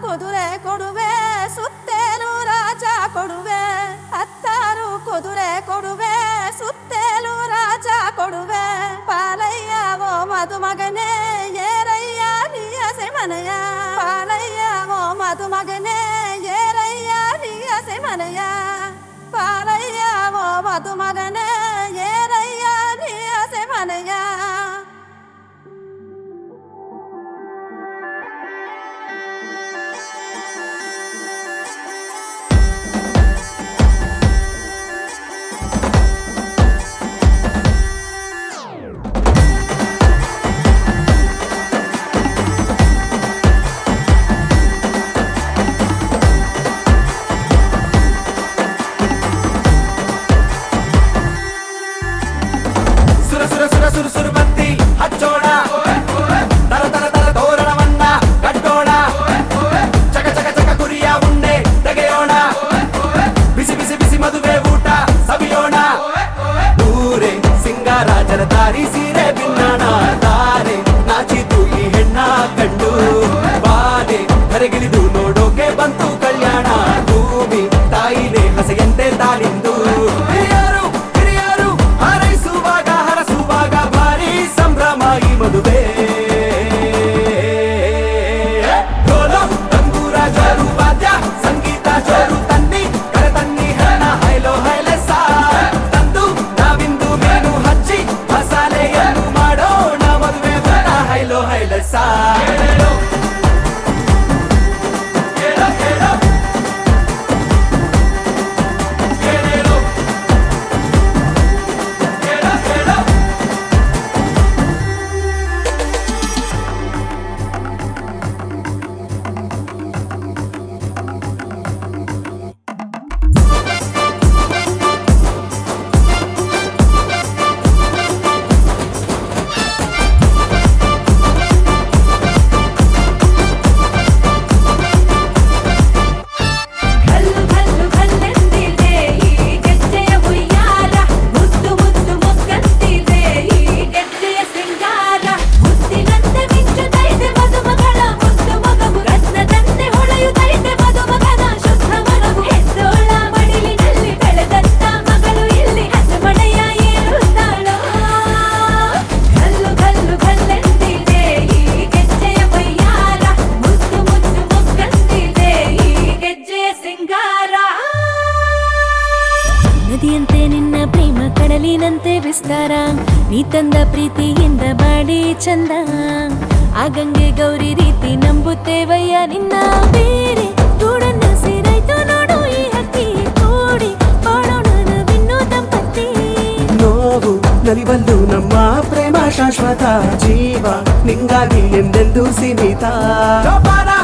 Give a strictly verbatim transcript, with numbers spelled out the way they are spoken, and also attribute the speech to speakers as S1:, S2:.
S1: ಕುದುರೆ ಕೊಡುವೆ ಸುತ್ತೇಲು ರಾಜ ಕೊಡುವೆ ಹತ್ತಾರು ಕುದುರೆ ಕೊಡುವೆ ಸುತ್ತೇಲು ರಾಜ ಕೊಡುವೆ ಪಾಲಯ್ಯ ಓ ಮದುಮಗನೇ ಏರಯ್ಯ ನೀಯ ಸೆಮನಯ ಪಾಲಯ್ಯ ಓ ಮದುಮಗನೇ ಏರಯ್ಯ ನೀಯ ಸೆಮನಯ ಪಾಲಯ್ಯ ಓ ಮದುಮಗನೇ ಏರಯ್ಯ ನೀಯ ಸೆಮನಯ
S2: ತಾರಿ ಸೀರೆ ಬಿನ್ನಾಣ ತಾರೆ ನಾಚಿತು ಈ ಹೆಣ್ಣ ಕಂಡು ಬಾಲೆ ಕರೆಗಿಳಿದು ನೋಡೋಕೆ ಬಂತು ಕಲ್ಯಾಣ ಭೂಮಿ ತಾಯಿನೇ ಹಸೆಯಂತೆ ತಾಳಿಂದು ಹಿರಿಯರು ಹಿರಿಯರು ಹಾರೈಸುವಾಗ ಹರಸುವಾಗ ಭಾರಿ ಸಂಭ್ರಮ ಈ ಮದುವೆ ಢೋಲು ತಂಬೂರ ಜೋರು ವಾದ್ಯ ಸಂಗೀತ ಜೋರು ತನ್ನಿ ಕರೆ ತನ್ನಿ ಹೆಣ್ಣ ಹೈಲೋ ಹೈಲೆಸ ತಂದು ನಾವಿಂದು ಮೇನು ಹಚ್ಚಿ ಮಸಾಲೆಯನ್ನು ಮಾಡೋಣ ಮದುವೆ ಬಣ್ಣ ಹೈಲೋ ಹೈಲೆಸ
S3: ನದಿಯಂತೆ ನಿನ್ನ ಪ್ರೇಮ ಕಡಲಿನಂತೆ ವಿಸ್ತಾರ ನೀ ತಂದ ಪ್ರೀತಿಯಿಂದ ಬಾಡಿ ಚಂದ ಆ ಗಂಗೆ ಗೌರಿ ರೀತಿ ನಂಬುತ್ತೇವಯ್ಯ ನಿನ್ನ ಬೇರೆ ಗೂಡನ್ನ ಸೇರಾಯ್ತು ನೋಡು ಈ ಹಕ್ಕಿ ಕೂಡಿ ಬಾಳೋಣ ನಾವಿನ್ನೂ ದಂಪತಿ
S2: ನೋವು ನಲಿಬಂದು ನಮ್ಮ ಪ್ರೇಮ ಶಾಶ್ವತ ಜೀವ ನಿಂಗಾಗಿ ಎಂದೆಂದು ಸೀಮಿತ